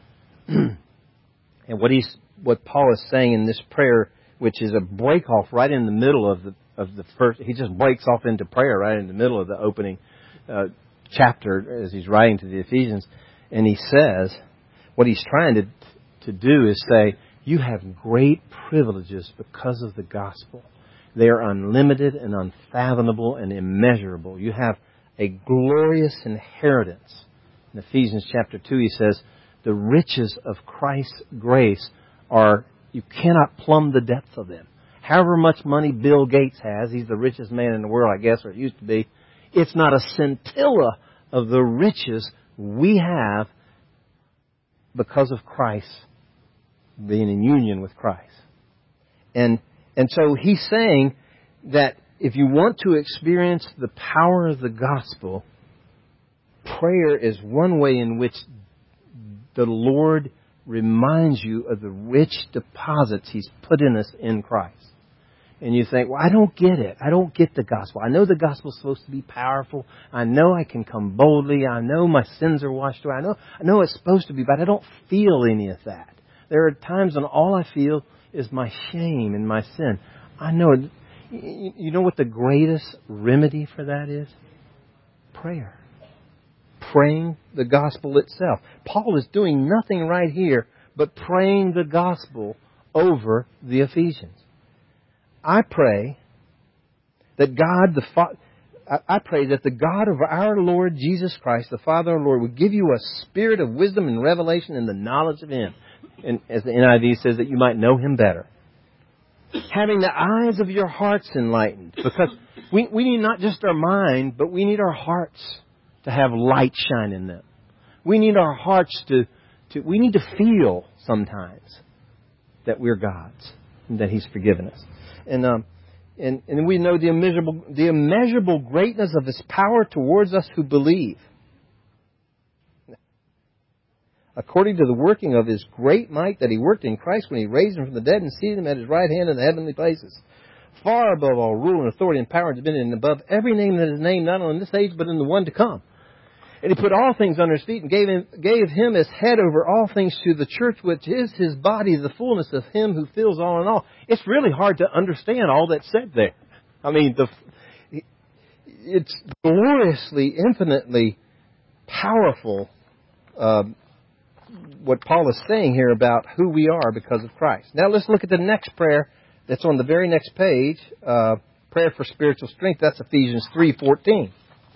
And what Paul is saying in this prayer, which is a break off right in the middle of the first, he just breaks off into prayer right in the middle of the opening chapter as he's writing to the Ephesians. And he says, what he's trying to do is say, you have great privileges because of the gospel. They are unlimited and unfathomable and immeasurable. You have a glorious inheritance. In Ephesians chapter 2, he says, the riches of Christ's grace are, you cannot plumb the depths of them. However much money Bill Gates has, he's the richest man in the world, I guess, or it used to be, it's not a scintilla of the riches we have because of Christ, being in union with Christ. And so he's saying that if you want to experience the power of the gospel, prayer is one way in which the Lord reminds you of the rich deposits He's put in us in Christ. And you think, well, I don't get it. I don't get the gospel. I know the gospel is supposed to be powerful. I know I can come boldly. I know my sins are washed away. I know it's supposed to be, but I don't feel any of that. There are times when all I feel is my shame and my sin. I know You know what the greatest remedy for that is? Prayer. Praying the gospel itself. Paul is doing nothing right here but praying the gospel over the Ephesians. I pray that I pray that the God of our Lord Jesus Christ, the Father and Lord, would give you a spirit of wisdom and revelation in the knowledge of Him. And as the NIV says, that you might know Him better. Having the eyes of your hearts enlightened. Because we need not just our mind, but we need our hearts to have light shine in them. We need our hearts we need to feel sometimes that we're God's and that He's forgiven us. And we know the immeasurable greatness of His power towards us who believe. According to the working of His great might that He worked in Christ when He raised Him from the dead and seated Him at His right hand in the heavenly places, far above all rule and authority and power and dominion, and above every name that is named, not only in this age, but in the one to come. And He put all things under His feet and gave Him as head over all things to the church, which is His body, the fullness of Him who fills all in all. It's really hard to understand all that's said there. I mean, it's gloriously, infinitely powerful, what Paul is saying here about who we are because of Christ. Now let's look at the next prayer that's on the very next page, prayer for spiritual strength. That's Ephesians 3:14.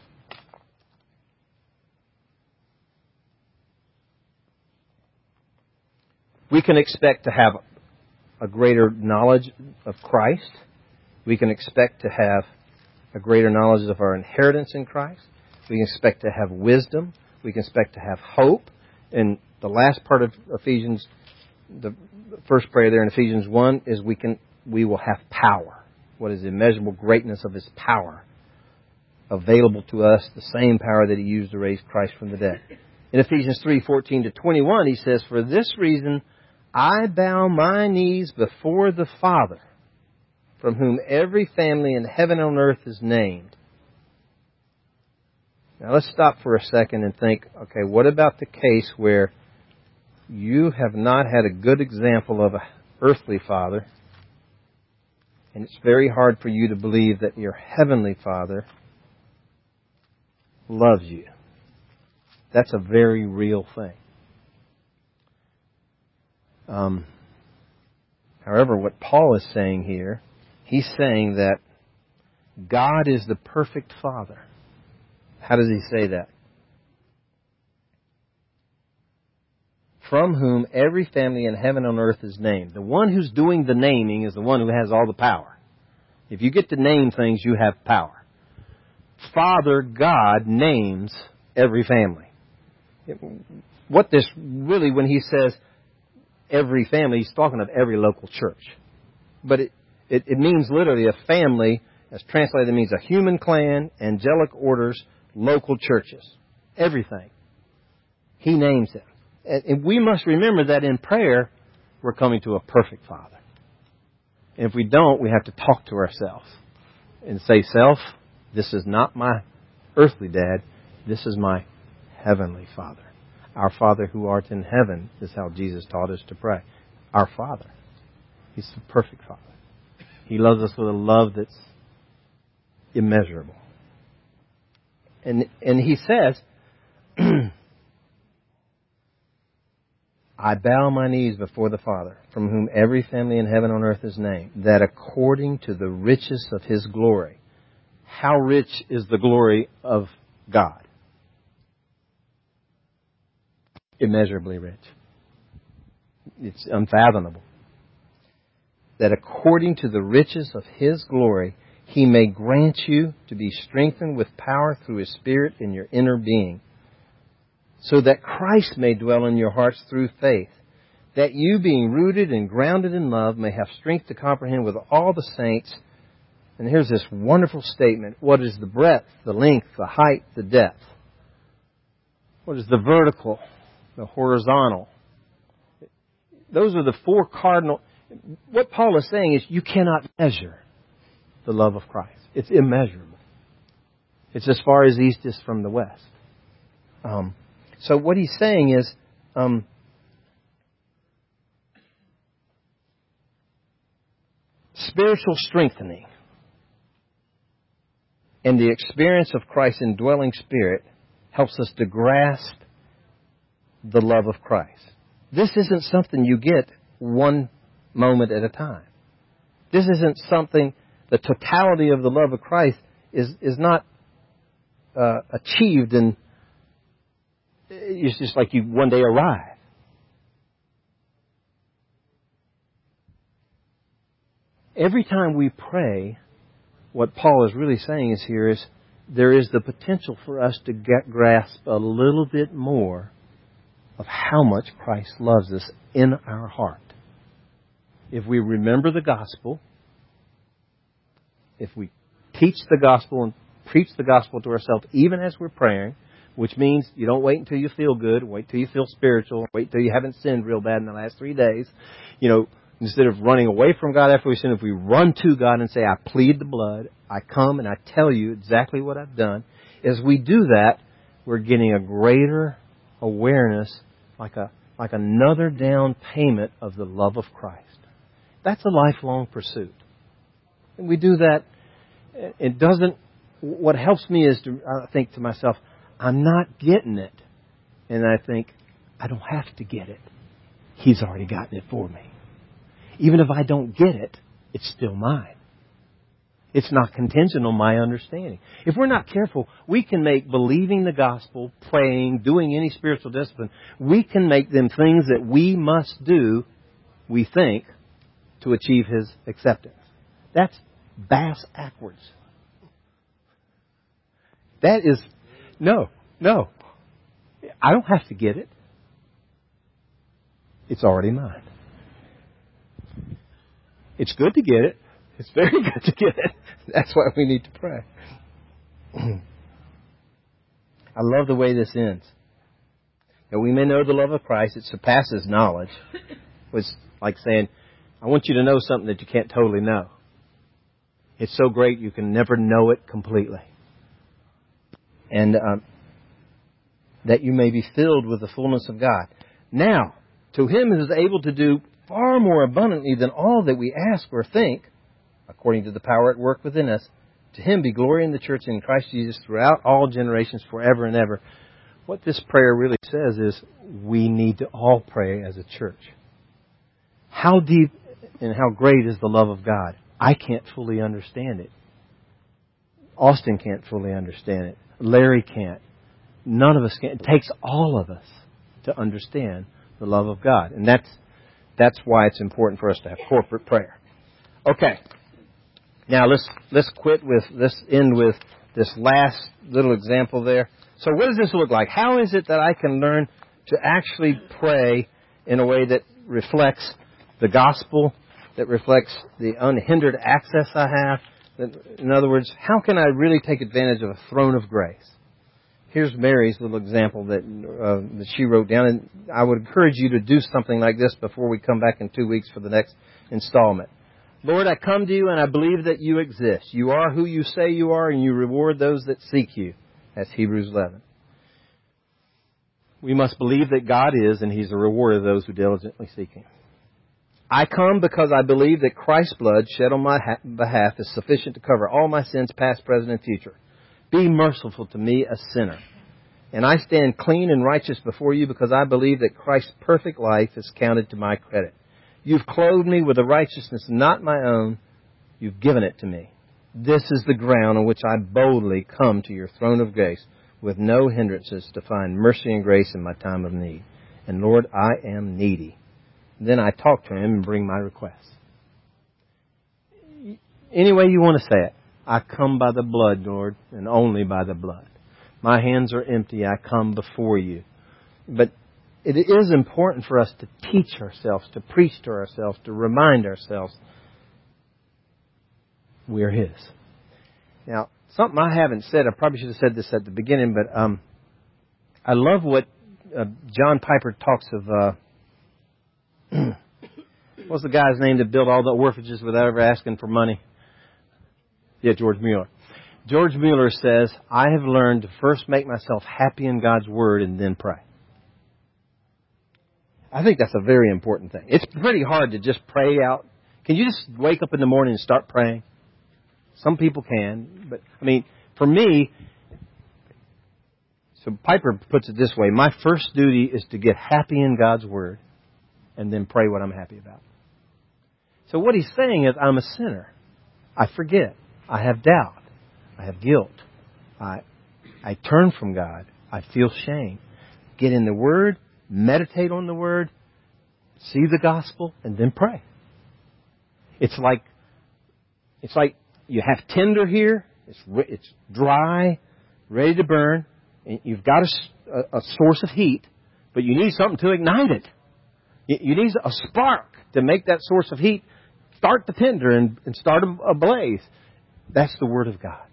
We can expect to have a greater knowledge of Christ. We can expect to have a greater knowledge of our inheritance in Christ. We can expect to have wisdom. We can expect to have hope. And the last part of Ephesians, the first prayer there in Ephesians 1, is we will have power. What is the immeasurable greatness of His power available to us, the same power that He used to raise Christ from the dead. In Ephesians 3:14-21, he says, "For this reason I bow my knees before the Father, from whom every family in heaven and on earth is named." Now let's stop for a second and think, okay, what about the case where you have not had a good example of an earthly father, and it's very hard for you to believe that your heavenly Father loves you? That's a very real thing. However, what Paul is saying here, he's saying that God is the perfect Father. How does he say that? From whom every family in heaven and on earth is named. The one who's doing the naming is the one who has all the power. If you get to name things, you have power. Father God names every family. What this really, when he says every family, he's talking of every local church. But it means literally a family, as translated, it means a human clan, angelic orders, local churches. Everything. He names them. And we must remember that in prayer, we're coming to a perfect Father. And if we don't, we have to talk to ourselves and say, self, this is not my earthly dad. This is my heavenly Father. Our Father who art in heaven is how Jesus taught us to pray. Our Father. He's the perfect Father. He loves us with a love that's immeasurable. And he says, I bow my knees before the Father, from whom every family in heaven and on earth is named, that according to the riches of His glory. How rich is the glory of God? Immeasurably rich. It's unfathomable. That according to the riches of His glory, He may grant you to be strengthened with power through His Spirit in your inner being, so that Christ may dwell in your hearts through faith, that you, being rooted and grounded in love, may have strength to comprehend with all the saints. And here's this wonderful statement. What is the breadth, the length, the height, the depth? What is the vertical, the horizontal? Those are the four cardinal. What Paul is saying is you cannot measure the love of Christ. It's immeasurable. It's as far as east is from the west. So what he's saying is, spiritual strengthening. And the experience of Christ's indwelling Spirit helps us to grasp the love of Christ. This isn't something you get one moment at a time. This isn't something, the totality of the love of Christ is not achieved in, it's just like you one day arrive. Every time we pray, what Paul is really saying is here is there is the potential for us to grasp a little bit more of how much Christ loves us in our heart. If we remember the gospel, if we teach the gospel and preach the gospel to ourselves even as we're praying, which means you don't wait until you feel good, wait till you feel spiritual, wait till you haven't sinned real bad in the last 3 days. Instead of running away from God after we sin, if we run to God and say, I plead the blood, I come and I tell you exactly what I've done. As we do that, we're getting a greater awareness, like another down payment of the love of Christ. That's a lifelong pursuit. And we do that. It doesn't, what helps me is to think to myself, I'm not getting it. And I think, I don't have to get it. He's already gotten it for me. Even if I don't get it, it's still mine. It's not contingent on my understanding. If we're not careful, we can make believing the gospel, praying, doing any spiritual discipline, we can make them things that we must do, we think, to achieve His acceptance. That's bass backwards. That is, no. I don't have to get it. It's already mine. It's good to get it. It's very good to get it. That's why we need to pray. I love the way this ends. That we may know the love of Christ, it surpasses knowledge. It's like saying, I want you to know something that you can't totally know. It's so great you can never know it completely. And that you may be filled with the fullness of God. Now, to Him who is able to do far more abundantly than all that we ask or think, according to the power at work within us, to Him be glory in the church and in Christ Jesus throughout all generations, forever and ever. What this prayer really says is we need to all pray as a church. How deep and how great is the love of God? I can't fully understand it. Austin can't fully understand it. Larry can't. None of us can. It takes all of us to understand the love of God. And that's why it's important for us to have corporate prayer. Okay. Now let's end with this last little example there. So what does this look like? How is it that I can learn to actually pray in a way that reflects the gospel, that reflects the unhindered access I have? In other words, how can I really take advantage of a throne of grace? Here's Mary's little example that she wrote down. And I would encourage you to do something like this before we come back in 2 weeks for the next installment. Lord, I come to you and I believe that you exist. You are who you say you are, and you reward those that seek you. That's Hebrews 11. We must believe that God is, and He's a rewarder of those who diligently seek Him. I come because I believe that Christ's blood shed on my behalf is sufficient to cover all my sins, past, present, and future. Be merciful to me, a sinner. And I stand clean and righteous before you because I believe that Christ's perfect life is counted to my credit. You've clothed me with a righteousness not my own. You've given it to me. This is the ground on which I boldly come to your throne of grace with no hindrances to find mercy and grace in my time of need. And Lord, I am needy. Then I talk to Him and bring my requests. Any way you want to say it. I come by the blood, Lord, and only by the blood. My hands are empty. I come before you. But it is important for us to teach ourselves, to preach to ourselves, to remind ourselves we're His. Now, something I haven't said, I probably should have said this at the beginning, but I love what John Piper talks of. What's the guy's name that built all the orphanages without ever asking for money? Yeah, George Mueller. George Mueller says, I have learned to first make myself happy in God's Word and then pray. I think that's a very important thing. It's pretty hard to just pray out. Can you just wake up in the morning and start praying? Some people can, but For me, so Piper puts it this way, my first duty is to get happy in God's Word and then pray what I'm happy about. So what he's saying is I'm a sinner. I forget. I have doubt. I have guilt. I turn from God. I feel shame. Get in the Word, meditate on the Word, see the gospel, and then pray. It's like you have tinder here. It's dry, ready to burn. And you've got a source of heat, but you need something to ignite it. You need a spark to make that source of heat start the tinder and start a blaze. That's the Word of God.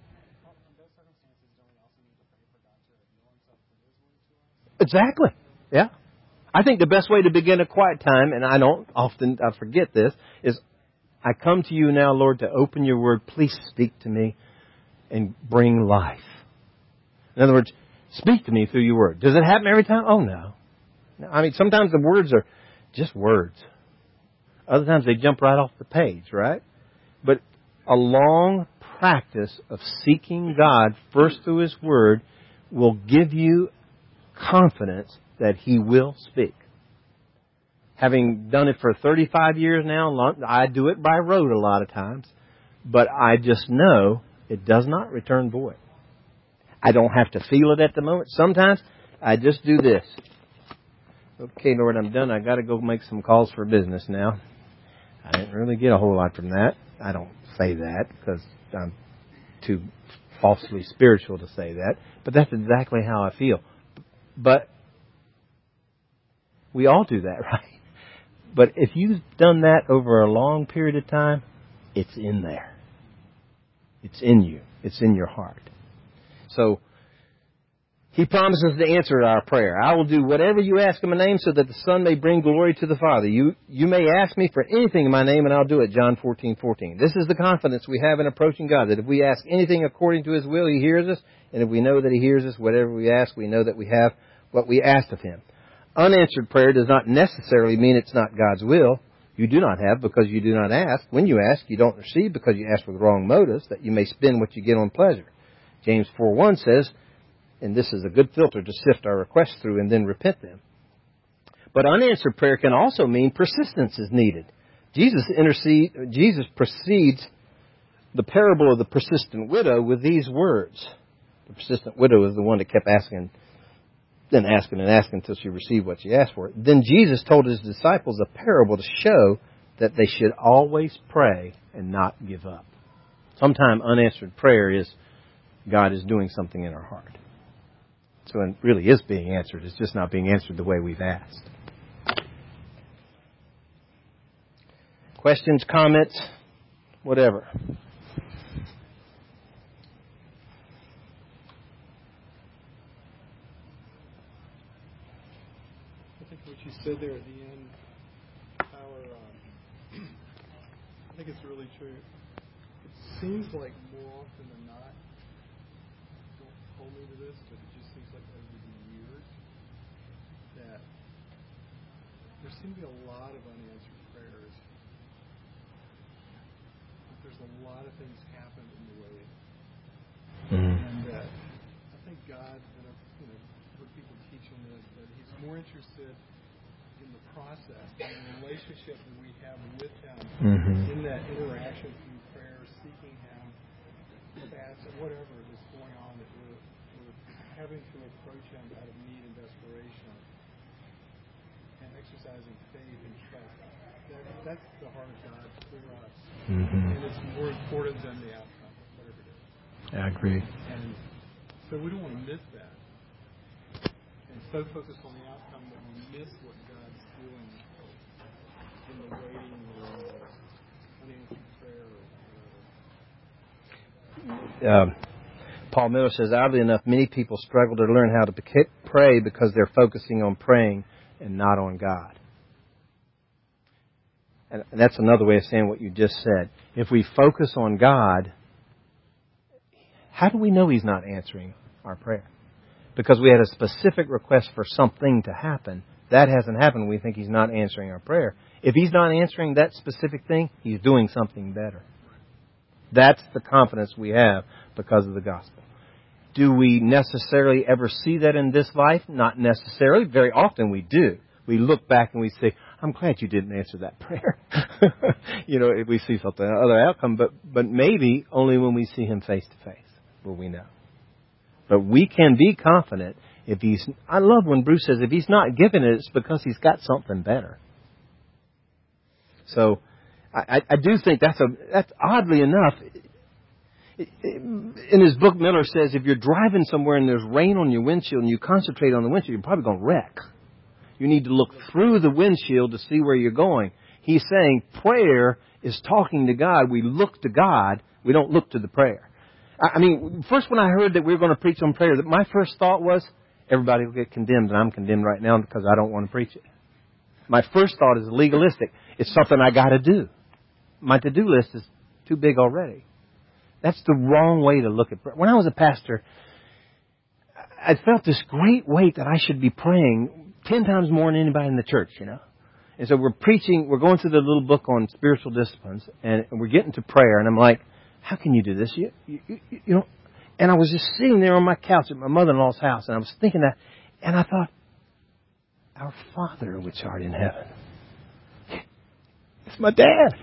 Exactly. Yeah. I think the best way to begin a quiet time, and I forget this, is I come to you now, Lord, to open your Word. Please speak to me and bring life. In other words, speak to me through your Word. Does it happen every time? Oh, no. I mean, sometimes the words are just words. Other times they jump right off the page, right? But a long practice of seeking God first through His Word will give you confidence that He will speak. Having done it for 35 years now, I do it by rote a lot of times, but I just know it does not return void. I don't have to feel it at the moment. Sometimes I just do this. Okay, Lord, I'm done. I got to go make some calls for business now. I didn't really get a whole lot from that. I don't say that because I'm too falsely spiritual to say that, but that's exactly how I feel. But we all do that, right? But if you've done that over a long period of time, it's in there. It's in you. It's in your heart. So, He promises to answer our prayer. I will do whatever you ask in my name so that the Son may bring glory to the Father. You may ask me for anything in my name and I'll do it. John 14:14. This is the confidence we have in approaching God, that if we ask anything according to His will, He hears us. And if we know that He hears us, whatever we ask, we know that we have what we asked of Him. Unanswered prayer does not necessarily mean it's not God's will. You do not have because you do not ask. When you ask, you don't receive because you ask with wrong motives, that you may spend what you get on pleasure. James 4:1 says, and this is a good filter to sift our requests through and then repent them. But unanswered prayer can also mean persistence is needed. Jesus precedes the parable of the persistent widow with these words. The persistent widow is the one that kept asking and asking until she received what she asked for. Then Jesus told His disciples a parable to show that they should always pray and not give up. Sometimes unanswered prayer is God is doing something in our heart. So it really is being answered. It's just not being answered the way we've asked. Questions, comments, whatever. I think what you said there at the end, I think it's really true. It seems like more often than not, don't hold me to this, but it just seems like over the years that there seem to be a lot of unanswered prayers. There's a lot of things happen in the way, and that I think God, and I've heard people teach on this, that He's more interested in the process, in the relationship that we have with Him, in that interaction through prayer, seeking Him, whatever is going on, that we're having to approach Him out of need and desperation, and exercising faith and trust. That's the heart of God for us, and it's more important than the outcome, whatever it is. I agree. And so we don't want to miss that, and so focus on the outcome that we miss what God's doing in the waiting or in the unanswered prayer or whatever. Paul Miller says, oddly enough, many people struggle to learn how to pray because they're focusing on praying and not on God. And that's another way of saying what you just said. If we focus on God, how do we know He's not answering our prayer? Because we had a specific request for something to happen. That hasn't happened. We think He's not answering our prayer. If He's not answering that specific thing, He's doing something better. That's the confidence we have because of the gospel. Do we necessarily ever see that in this life? Not necessarily. Very often we do. We look back and we say, I'm glad you didn't answer that prayer. If we see something, other outcome, but maybe only when we see Him face to face will we know. But we can be confident I love when Bruce says if He's not giving it, it's because He's got something better. So, I do think that's oddly enough, in his book, Miller says if you're driving somewhere and there's rain on your windshield and you concentrate on the windshield, you're probably going to wreck. You need to look through the windshield to see where you're going. He's saying prayer is talking to God. We look to God. We don't look to the prayer. First when I heard that we were going to preach on prayer, my first thought was, everybody will get condemned, and I'm condemned right now because I don't want to preach it. My first thought is legalistic. It's something I got to do. My to-do list is too big already. That's the wrong way to look at prayer. When I was a pastor, I felt this great weight that I should be praying 10 times more than anybody in the church, And so we're going through the little book on spiritual disciplines, and we're getting to prayer, and I'm like, how can you do this? And I was just sitting there on my couch at my mother-in-law's house, and I was thinking that, and I thought, our Father which art in heaven. It's my dad.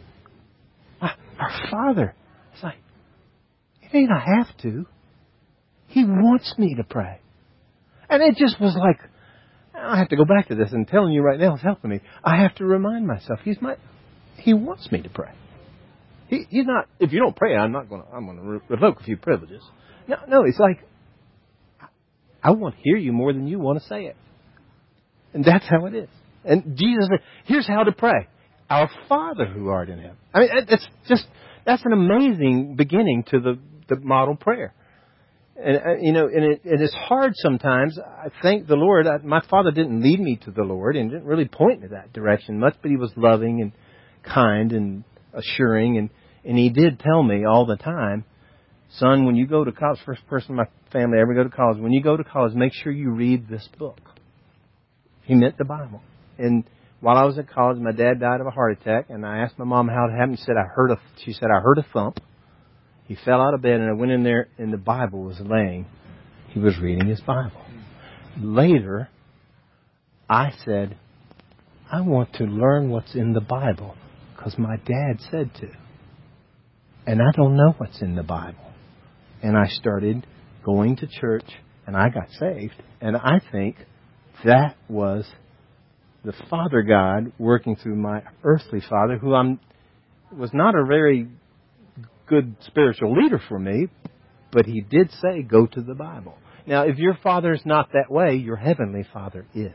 Our Father. It's like, it ain't I have to. He wants me to pray. And it just was like, I have to go back to this, and telling you right now is helping me. I have to remind myself, He wants me to pray. He's not, if you don't pray, I'm going to revoke a few privileges. No, it's like, I want to hear you more than you want to say it. And that's how it is. And Jesus said, here's how to pray. Our Father who art in heaven. That's an amazing beginning to the model prayer. And, it's hard sometimes. I thank the Lord. My father didn't lead me to the Lord and didn't really point in that direction much, but he was loving and kind and assuring. And he did tell me all the time, son, when you go to college, first person in my family ever go to college, when you go to college, make sure you read this book. He meant the Bible. And while I was at college, my dad died of a heart attack, and I asked my mom how it happened. She said, I heard a thump. He fell out of bed, and I went in there, and the Bible was laying. He was reading his Bible. Later, I said, I want to learn what's in the Bible because my dad said to. And I don't know what's in the Bible. And I started going to church, and I got saved. And I think that was the Father God working through my earthly father, who was not a very good spiritual leader for me, but he did say, go to the Bible. Now, if your father is not that way, your heavenly Father is.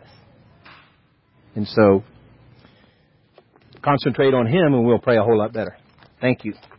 And so, concentrate on Him and we'll pray a whole lot better. Thank you.